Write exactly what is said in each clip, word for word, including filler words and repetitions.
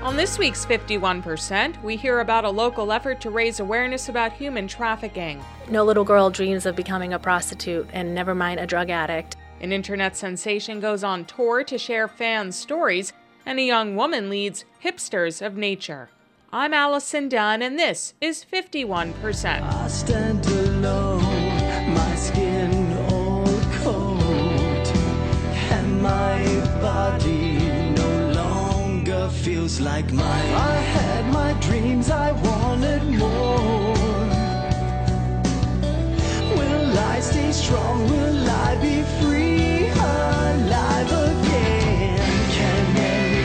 On this week's fifty-one percent, we hear about a local effort to raise awareness about human trafficking. No little girl dreams of becoming a prostitute, and never mind a drug addict. An internet sensation goes on tour to share fans' stories, and a young woman leads Hipsters of Nature. I'm Allison Dunn, and this is fifty-one percent. I stand alone, my skin all cold, and my body no longer feels like mine. I had my dreams, I wanted more. Will I stay strong? Will I be free? Alive again? Can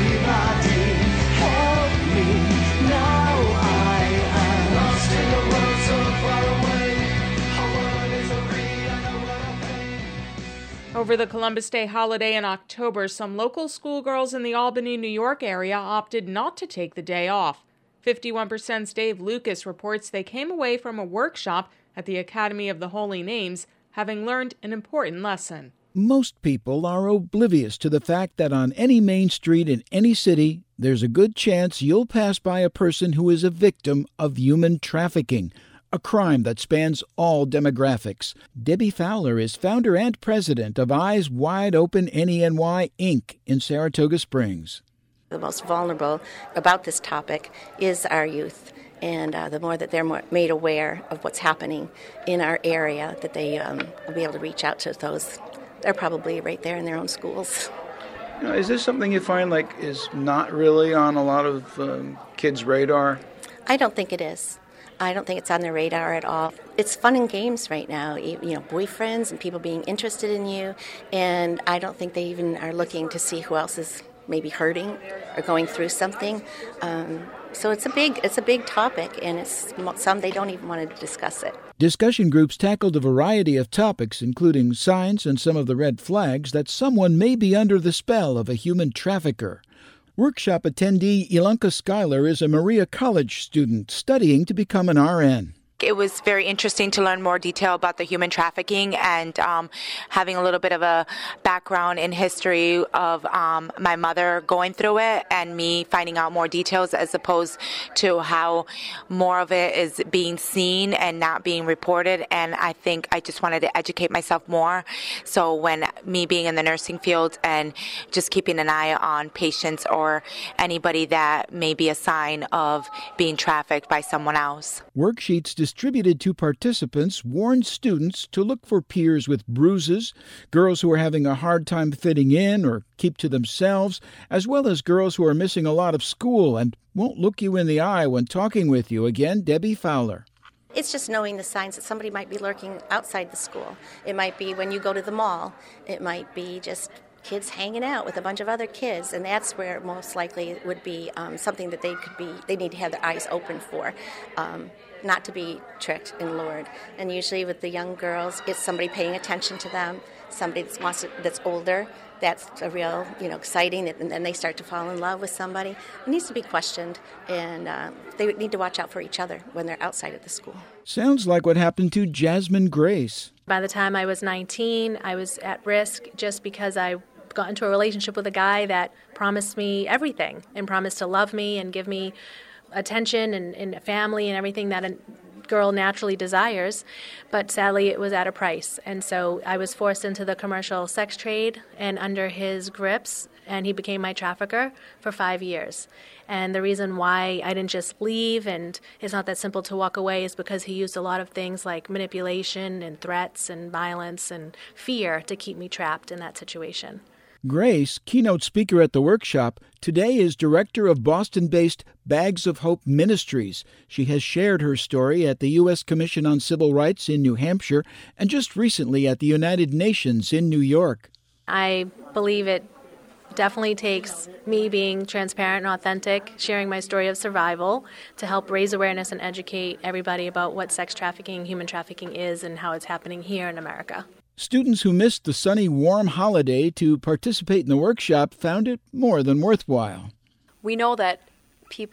anybody help me? Now I am lost in a world so far away. Our world is a free and a world of pain. Over the Columbus Day holiday in October, some local schoolgirls in the Albany, New York area opted not to take the day off. fifty-one percent's Dave Lucas reports they came away from a workshop at the Academy of the Holy Names, having learned an important lesson. Most people are oblivious to the fact that on any main street in any city, there's a good chance you'll pass by a person who is a victim of human trafficking, a crime that spans all demographics. Debbie Fowler is founder and president of Eyes Wide Open N E N Y, Incorporated in Saratoga Springs. The most vulnerable about this topic is our youth. And uh, the more that they're more made aware of what's happening in our area, that they um, will be able to reach out to those. They're probably right there in their own schools. You know, is this something you find like is not really on a lot of um, kids' radar? I don't think it is. I don't think it's on their radar at all. It's fun and games right now, you know, boyfriends and people being interested in you. And I don't think they even are looking to see who else is maybe hurting or going through something. Um, so it's a big it's a big topic, and it's some they don't even want to discuss it. Discussion groups tackled a variety of topics, including signs and some of the red flags that someone may be under the spell of a human trafficker. Workshop attendee Ilanka Schuyler is a Maria College student studying to become an R N. It was very interesting to learn more detail about the human trafficking and um, having a little bit of a background in history of um, my mother going through it and me finding out more details as opposed to how more of it is being seen and not being reported. And I think I just wanted to educate myself more. So when me being in the nursing field and just keeping an eye on patients or anybody that may be a sign of being trafficked by someone else. Worksheets distributed to participants warned students to look for peers with bruises, girls who are having a hard time fitting in or keep to themselves, as well as girls who are missing a lot of school and won't look you in the eye when talking with you. Again, Debbie Fowler. It's just knowing the signs that somebody might be lurking outside the school. It might be when you go to the mall. It might be just kids hanging out with a bunch of other kids, and that's where most likely it would be um, something that they could be, they need to have their eyes open for, um, not to be tricked and lured. And usually with the young girls, it's somebody paying attention to them, somebody that wants to, that's older. That's a real, you know, exciting, and then they start to fall in love with somebody. It needs to be questioned, and uh, they need to watch out for each other when they're outside of the school. Sounds like what happened to Jasmine Grace. By the time I was nineteen, I was at risk just because I got into a relationship with a guy that promised me everything and promised to love me and give me attention and, and a family and everything that a girl naturally desires. But sadly, it was at a price. And so I was forced into the commercial sex trade and under his grips, and he became my trafficker for five years. And the reason why I didn't just leave, and it's not that simple to walk away, is because he used a lot of things like manipulation and threats and violence and fear to keep me trapped in that situation. Grace, keynote speaker at the workshop, today is director of Boston-based Bags of Hope Ministries. She has shared her story at the U S Commission on Civil Rights in New Hampshire and just recently at the United Nations in New York. I believe it definitely takes me being transparent and authentic, sharing my story of survival to help raise awareness and educate everybody about what sex trafficking, human trafficking is, and how it's happening here in America. Students who missed the sunny, warm holiday to participate in the workshop found it more than worthwhile. We know that people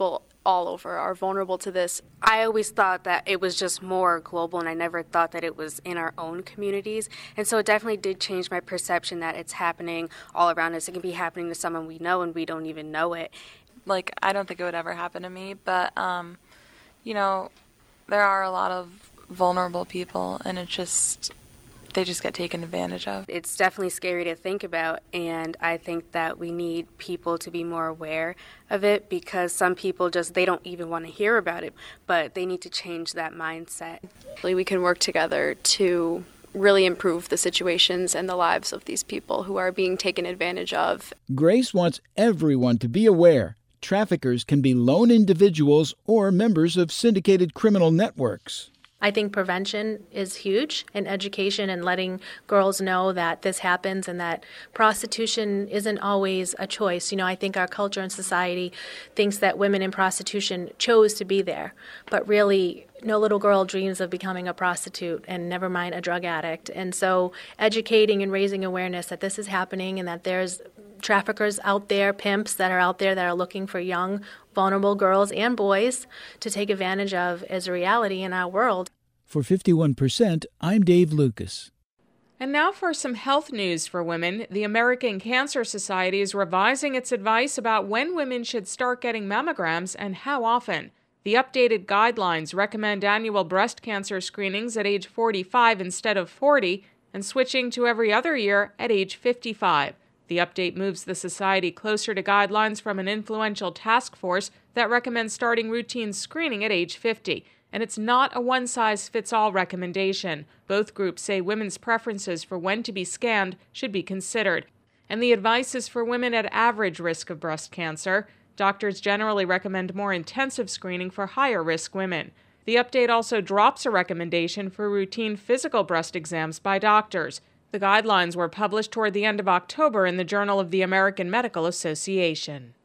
all over are vulnerable to this. I always thought that it was just more global, and I never thought that it was in our own communities. And so it definitely did change my perception that it's happening all around us. It can be happening to someone we know and we don't even know it. Like, I don't think it would ever happen to me, but, um, you know, there are a lot of vulnerable people, and it just... they just get taken advantage of. It's definitely scary to think about, and I think that we need people to be more aware of it, because some people just, they don't even want to hear about it, but they need to change that mindset. We can work together to really improve the situations and the lives of these people who are being taken advantage of. Grace wants everyone to be aware. Traffickers can be lone individuals or members of syndicated criminal networks. I think prevention is huge, and education and letting girls know that this happens and that prostitution isn't always a choice. You know, I think our culture and society thinks that women in prostitution chose to be there, but really no little girl dreams of becoming a prostitute, and never mind a drug addict. And so educating and raising awareness that this is happening and that there's traffickers out there, pimps that are out there that are looking for young, vulnerable girls and boys to take advantage of is a reality in our world. For fifty-one percent, I'm Dave Lucas. And now for some health news for women. The American Cancer Society is revising its advice about when women should start getting mammograms and how often. The updated guidelines recommend annual breast cancer screenings at age forty-five instead of forty, and switching to every other year at age fifty-five. The update moves the society closer to guidelines from an influential task force that recommends starting routine screening at age fifty. And it's not a one-size-fits-all recommendation. Both groups say women's preferences for when to be scanned should be considered. And the advice is for women at average risk of breast cancer. Doctors generally recommend more intensive screening for higher-risk women. The update also drops a recommendation for routine physical breast exams by doctors. The guidelines were published toward the end of October in the Journal of the American Medical Association.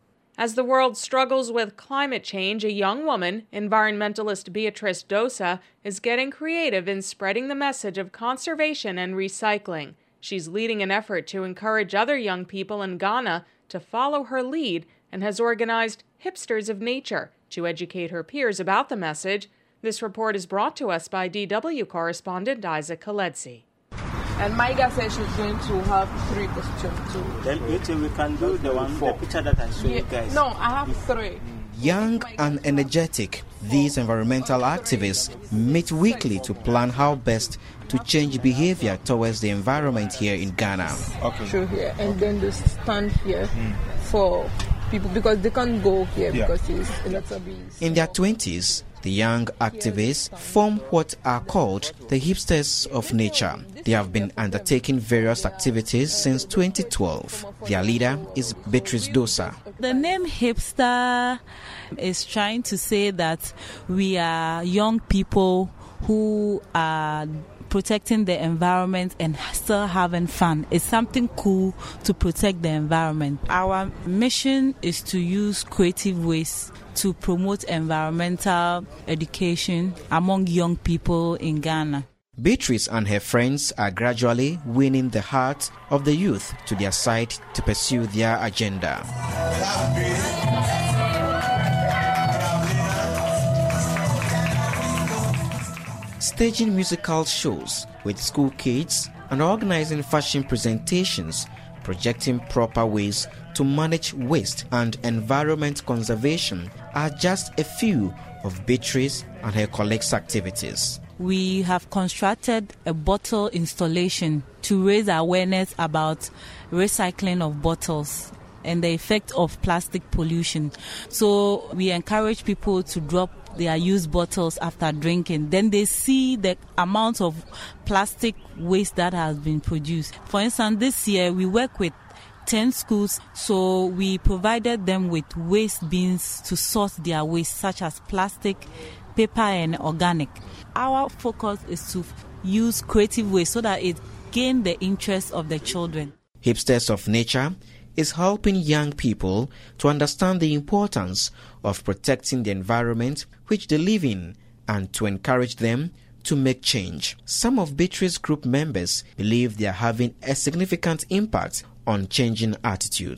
As the world struggles with climate change, a young woman, environmentalist Beatrice Dosa, is getting creative in spreading the message of conservation and recycling. She's leading an effort to encourage other young people in Ghana to follow her lead and has organized Hipsters of Nature to educate her peers about the message. This report is brought to us by D W correspondent Isaac Kaledzi. And Maiga says she's going to have three questions too. Then wait till we can do the one, the picture that I showed yeah, you guys. No, I have three. Young and energetic, these environmental activists meet weekly to plan how best to change behavior towards the environment here in Ghana. Okay. Show here, and then they stand here mm. for people because they can't go here yeah. because it's a lot of bees. In their twenties, the young activists form what are called the Hipsters of Nature. They have been undertaking various activities since twenty twelve. Their leader is Beatrice Dosa. The name hipster is trying to say that we are young people who are protecting the environment and still having fun. It's something cool to protect the environment. Our mission is to use creative ways to promote environmental education among young people in Ghana. Beatrice and her friends are gradually winning the hearts of the youth to their side to pursue their agenda. Staging musical shows with school kids and organizing fashion presentations, projecting proper ways to manage waste and environment conservation are just a few of Beatrice and her colleagues' activities. We have constructed a bottle installation to raise awareness about recycling of bottles and the effect of plastic pollution. So we encourage people to drop their used bottles after drinking. Then they see the amount of plastic waste that has been produced. For instance, this year we work with ten schools, so we provided them with waste bins to sort their waste, such as plastic, paper, and organic. Our focus is to use creative ways so that it gain the interest of the children. Hipsters of Nature is helping young people to understand the importance of protecting the environment which they live in and to encourage them to make change. Some of Beatrice's group members believe they are having a significant impact on changing attitudes.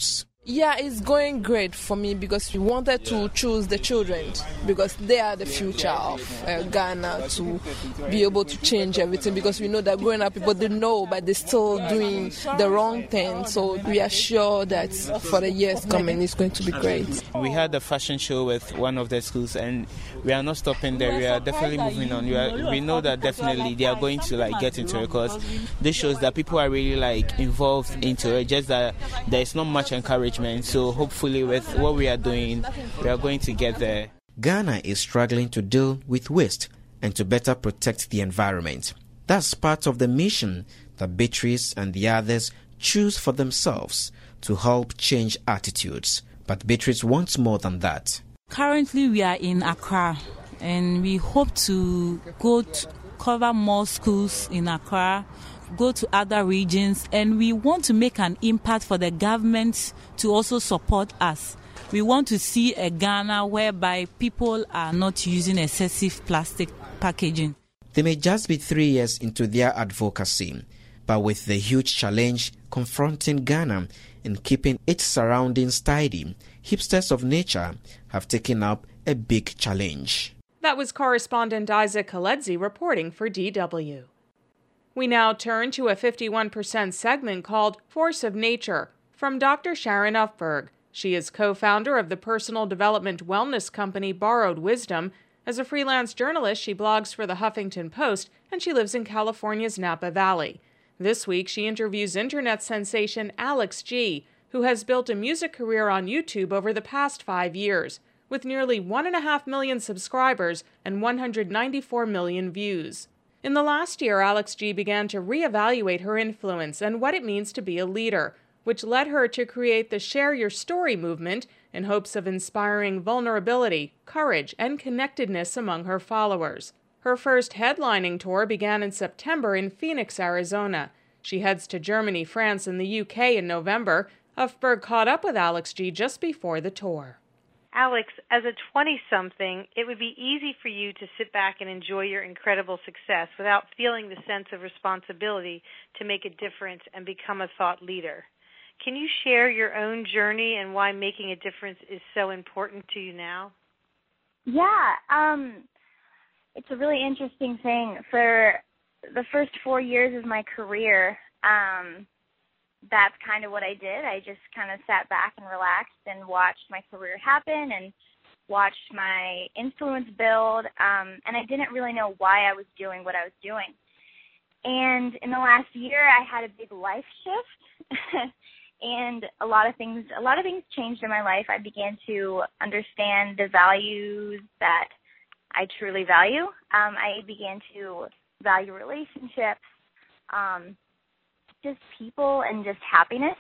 Yeah, it's going great for me because we wanted to choose the children because they are the future of uh, Ghana to be able to change everything, because we know that growing up people they know but they're still doing the wrong thing. So we are sure that for the years coming it's going to be great. We had a fashion show with one of the schools and we are not stopping there. We are definitely moving on. We, are, we know that definitely they are going to like get into it because this shows that people are really like involved into it, just that there is not much encouragement. So hopefully with what we are doing, we are going to get there. Ghana is struggling to deal with waste and to better protect the environment. That's part of the mission that Beatrice and the others choose for themselves to help change attitudes. But Beatrice wants more than that. Currently we are in Accra and we hope to go to cover more schools in Accra, go to other regions, and we want to make an impact for the government to also support us. We want to see a Ghana whereby people are not using excessive plastic packaging. They may just be three years into their advocacy, but with the huge challenge confronting Ghana and keeping its surroundings tidy, hipsters of nature have taken up a big challenge. That was correspondent Isaac Kaledzi reporting for D W. We now turn to a fifty-one percent segment called Force of Nature from Doctor Sharon Ufberg. She is co-founder of the personal development wellness company Borrowed Wisdom. As a freelance journalist, she blogs for the Huffington Post, and she lives in California's Napa Valley. This week, she interviews internet sensation Alex G, who has built a music career on YouTube over the past five years, with nearly one point five million subscribers and one hundred ninety-four million views. In the last year, Alex G began to reevaluate her influence and what it means to be a leader, which led her to create the Share Your Story movement in hopes of inspiring vulnerability, courage, and connectedness among her followers. Her first headlining tour began in September in Phoenix, Arizona. She heads to Germany, France, and the U K in November. Ufberg caught up with Alex G just before the tour. Alex, as a twenty-something, it would be easy for you to sit back and enjoy your incredible success without feeling the sense of responsibility to make a difference and become a thought leader. Can you share your own journey and why making a difference is so important to you now? Yeah, um, it's a really interesting thing. For the first four years of my career, um, that's kind of what I did. I just kind of sat back and relaxed and watched my career happen and watched my influence build, um, and I didn't really know why I was doing what I was doing. And in the last year, I had a big life shift, and a lot of things, a lot of things changed in my life. I began to understand the values that I truly value. Um, I began to value relationships, um, just people and just happiness,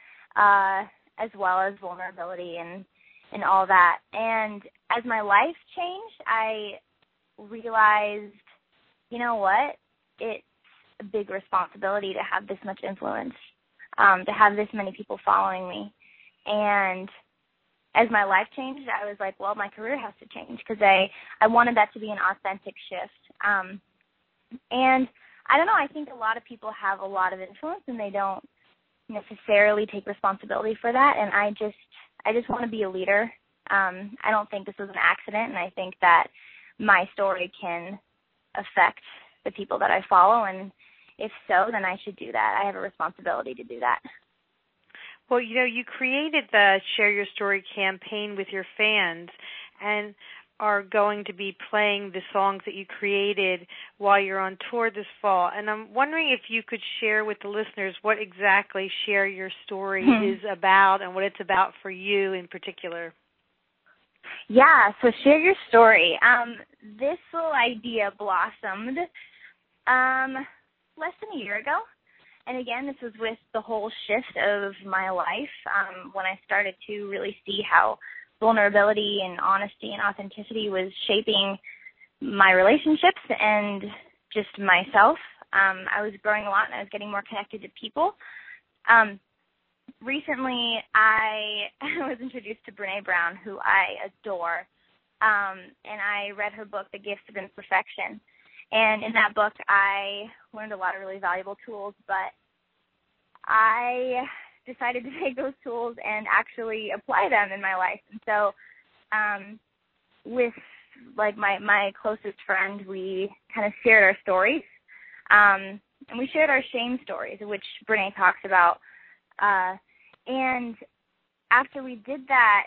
uh, as well as vulnerability and, and all that. And as my life changed, I realized, you know what, it's a big responsibility to have this much influence, um, to have this many people following me. And as my life changed, I was like, well, my career has to change because I, I wanted that to be an authentic shift. Um, and I don't know, I think a lot of people have a lot of influence and they don't necessarily take responsibility for that, and I just I just want to be a leader. Um, I don't think this was an accident, and I think that my story can affect the people that I follow, and if so, then I should do that. I have a responsibility to do that. Well, you know, you created the Share Your Story campaign with your fans, and are going to be playing the songs that you created while you're on tour this fall. And I'm wondering if you could share with the listeners what exactly Share Your Story mm-hmm. is about and what it's about for you in particular. Yeah, so Share Your Story. Um, this little idea blossomed um, less than a year ago. And again, this was with the whole shift of my life um, when I started to really see how vulnerability and honesty and authenticity was shaping my relationships and just myself. Um, I was growing a lot and I was getting more connected to people. Um, recently, I was introduced to Brené Brown, who I adore, um, and I read her book, The Gifts of Imperfection. And in that book, I learned a lot of really valuable tools, but I decided to take those tools and actually apply them in my life. And so um, with like my, my closest friend, we kind of shared our stories. Um, and we shared our shame stories, which Brene talks about. Uh, and after we did that,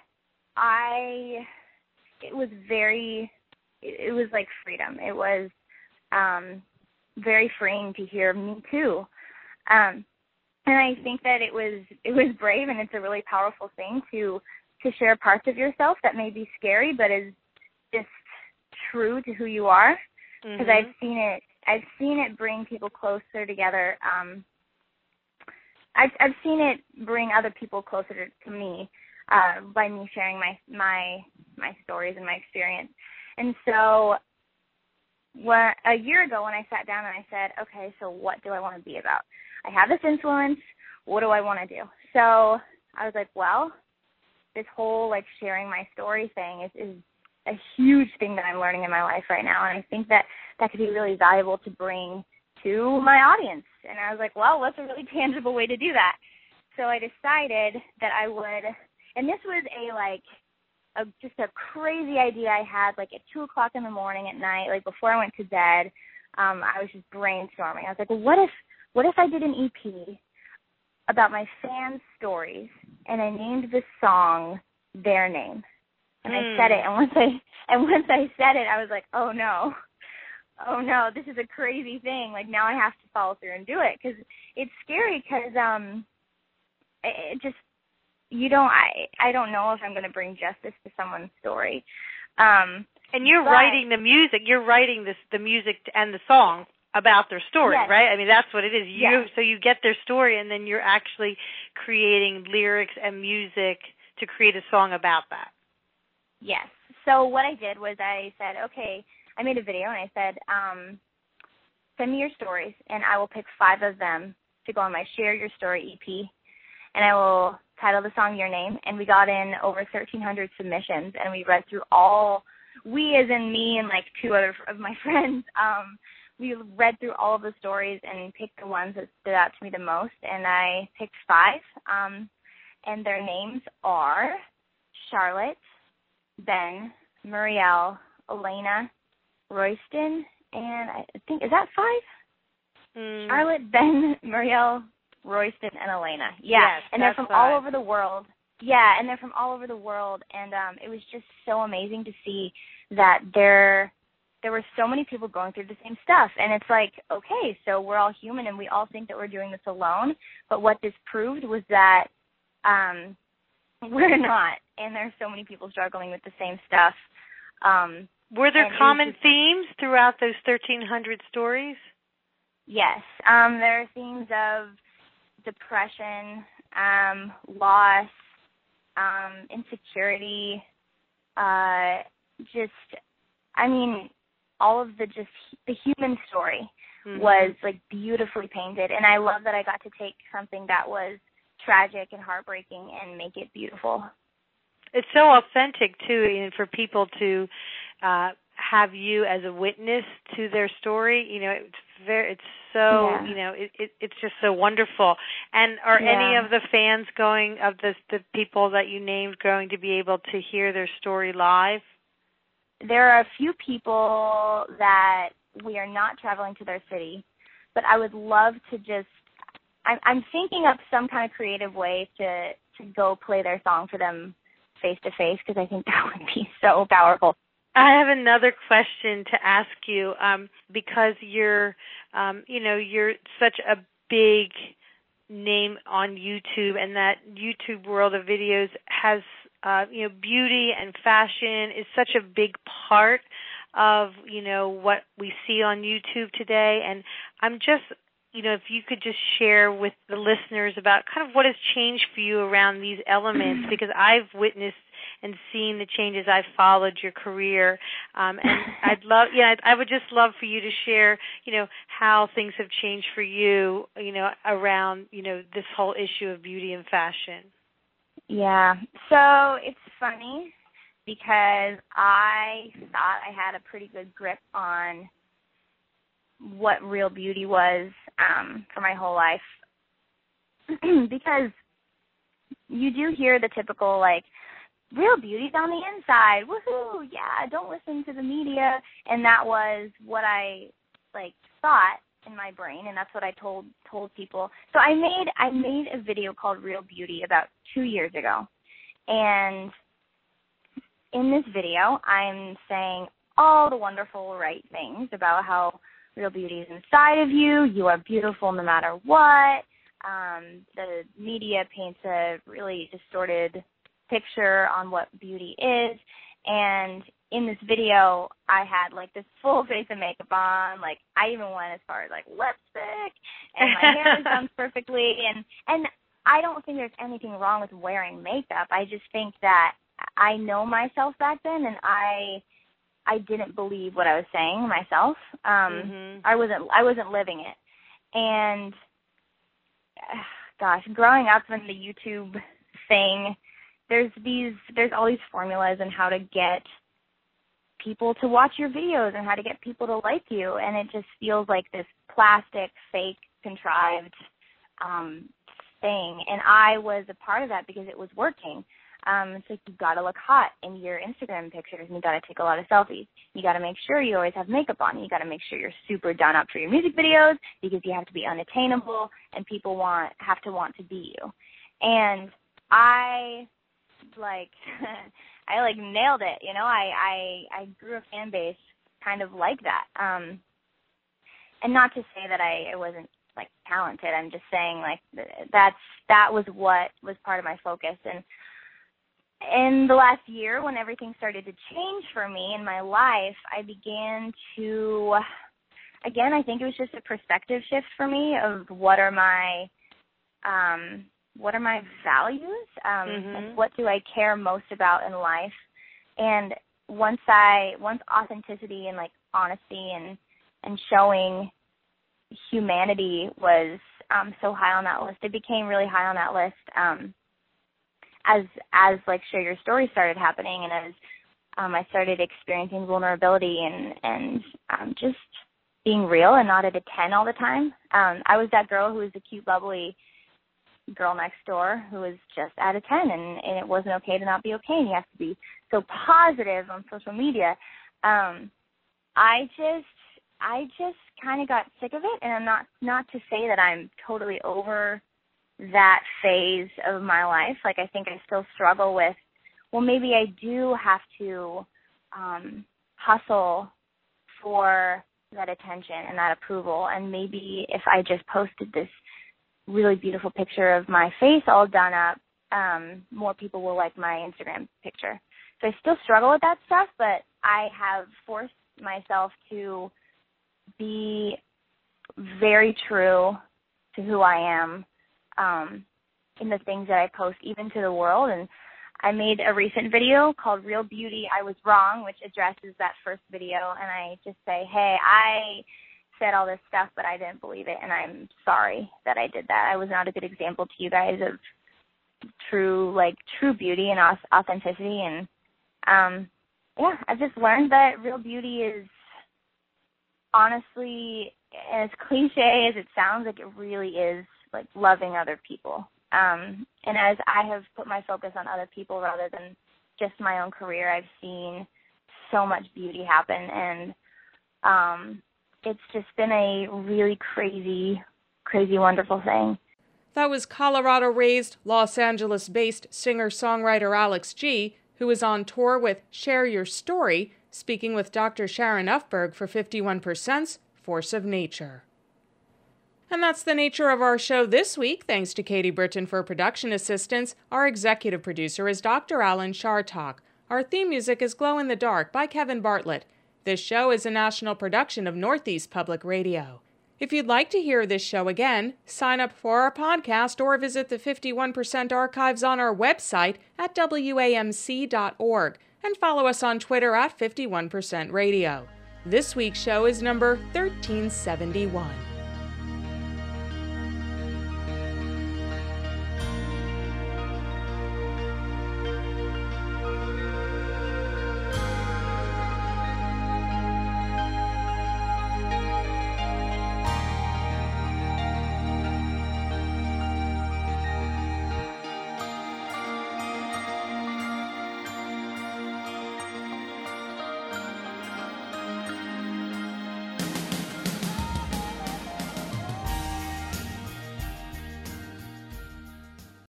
I, it was very, it, it was like freedom. It was um, very freeing to hear me too. Um, and I think that it was, it was brave, and it's a really powerful thing to, to share parts of yourself that may be scary, but is just true to who you are. Because Mm-hmm. I've seen it, I've seen it bring people closer together. Um, I've I've seen it bring other people closer to, to me uh, by me sharing my my my stories and my experience. And so, when, a year ago, when I sat down and I said, okay, so what do I want to be about? I have this influence. What do I want to do? So I was like, well, this whole like sharing my story thing is is a huge thing that I'm learning in my life right now, and I think that that could be really valuable to bring to my audience. And I was like, well, what's a really tangible way to do that? So I decided that I would, and this was a like, a, just a crazy idea I had like at two o'clock in the morning at night, like before I went to bed. Um, I was just brainstorming. I was like, well, what if, what if I did an E P about my fans' stories, and I named the song Their Name? And mm. I said it, and once I and once I said it, I was like, oh no, oh no, this is a crazy thing. Like now I have to follow through and do it, because it's scary. Because um, it, it just you don't. I I don't know if I'm going to bring justice to someone's story. Um, and you're but, writing the music. You're writing this the music and the song about their story, yes. right? I mean, that's what it is. You yes. so you get their story, and then you're actually creating lyrics and music to create a song about that. Yes. So what I did was I said, okay, I made a video and I said, um, send me your stories and I will pick five of them to go on my Share Your Story E P, and I will title the song Your Name. And we got in over thirteen hundred submissions, and we read through all, we as in me and like two other of my friends, um, we read through all of the stories and picked the ones that stood out to me the most, and I picked five, um, and their names are Charlotte, Ben, Muriel, Elena, Royston, and I think, is that five? Mm. Charlotte, Ben, Muriel, Royston, and Elena. Yeah, yes, and they're from five. all over the world. Yeah, and they're from all over the world, and um, it was just so amazing to see that there, there were so many people going through the same stuff. And it's like, okay, so we're all human, and we all think that we're doing this alone, but what this proved was that um, we're not. And there's so many people struggling with the same stuff. Um, Were there common just, themes throughout those thirteen hundred stories? Yes. Um, there are themes of depression, um, loss, um, insecurity, uh, just, I mean, all of the just, the human story mm-hmm. was, like, beautifully painted. And I love that I got to take something that was tragic and heartbreaking and make it beautiful. It's so authentic, too, and for people to uh, have you as a witness to their story. You know, it's very, it's so, yeah. you know, it, it, it's just so wonderful. And are yeah. any of the fans going, of the the people that you named, going to be able to hear their story live? There are a few people that we are not traveling to their city, but I would love to just, I'm, I'm thinking of some kind of creative way to, to go play their song for them face-to-face, because I think that would be so powerful. I have another question to ask you, um, because you're, um, you know, you're such a big name on YouTube, and that YouTube world of videos has, uh, you know, beauty and fashion is such a big part of, you know, what we see on YouTube today. And I'm just, you know, if you could just share with the listeners about kind of what has changed for you around these elements, because I've witnessed and seen the changes. I've followed your career, um, and I'd love, yeah, I would just love for you to share, you know, how things have changed for you, you know, around, you know, this whole issue of beauty and fashion. Yeah, so it's funny because I thought I had a pretty good grip on what real beauty was um, for my whole life, because you do hear the typical, like, real beauty's on the inside, woohoo, yeah, don't listen to the media. And that was what I, like, thought in my brain, and that's what I told told people. So I made I made a video called Real Beauty about two years ago. And in this video, I'm saying all the wonderful right things about how real beauty is inside of you. You are beautiful no matter what. Um, the media paints a really distorted picture on what beauty is. And in this video, I had like this full face of makeup on. Like I even went as far as like lipstick, and my hair is done perfectly. And and I don't think there's anything wrong with wearing makeup. I just think that I know myself back then, and I I didn't believe what I was saying myself. Um, mm-hmm. I wasn't I wasn't living it. And gosh, growing up in the YouTube thing, there's these there's all these formulas on how to get people to watch your videos and how to get people to like you, and it just feels like this plastic, fake, contrived um, thing. And I was a part of that because it was working. Um, it's like you've got to look hot in your Instagram pictures, and you got to take a lot of selfies. You got to make sure you always have makeup on. You got to make sure you're super done up for your music videos because you have to be unattainable, and people want have to want to be you. And I like I like nailed it. You know, I I I grew a fan base kind of like that. Um, and not to say that I, I wasn't like talented. I'm just saying like that's that was what was part of my focus. And in the last year, when everything started to change for me in my life, I began to, again, I think it was just a perspective shift for me of what are my, um, what are my values? Um, mm-hmm. Like what do I care most about in life? And once I, once authenticity and like honesty and, and showing humanity was um, so high on that list, it became really high on that list. Um, as as like Share Your Story started happening, and as um, I started experiencing vulnerability and and um, just being real and not at a ten all the time. Um, I was that girl who was the cute, bubbly girl next door who was just at a ten, and, and it wasn't okay to not be okay, and you have to be so positive on social media. Um, I just I just kind of got sick of it, and I'm not not to say that I'm totally over that phase of my life. Like I think I still struggle with, well, maybe I do have to um, hustle for that attention and that approval, and maybe if I just posted this really beautiful picture of my face all done up, um, more people will like my Instagram picture. So I still struggle with that stuff, but I have forced myself to be very true to who I am um, in the things that I post, even to the world. And I made a recent video called Real Beauty, I Was Wrong, which addresses that first video. And I just say, hey, I said all this stuff, but I didn't believe it, and I'm sorry that I did that. I was not a good example to you guys of true, like, true beauty and authenticity. And, um, yeah, I've just learned that real beauty is honestly, as cliche as it sounds, like it really is like loving other people. Um, and as I have put my focus on other people rather than just my own career, I've seen so much beauty happen, and um, it's just been a really crazy, crazy, wonderful thing. That was Colorado-raised, Los Angeles-based singer-songwriter Alex G., who is on tour with Share Your Story, speaking with Doctor Sharon Ufberg for fifty-one percent's Force of Nature. And that's the nature of our show this week. Thanks to Katie Britton for production assistance. Our executive producer is Doctor Alan Shartok. Our theme music is Glow in the Dark by Kevin Bartlett. This show is a national production of Northeast Public Radio. If you'd like to hear this show again, sign up for our podcast or visit the fifty-one percent archives on our website at W A M C dot org and follow us on Twitter at fifty-one percent radio. This week's show is number thirteen seventy-one.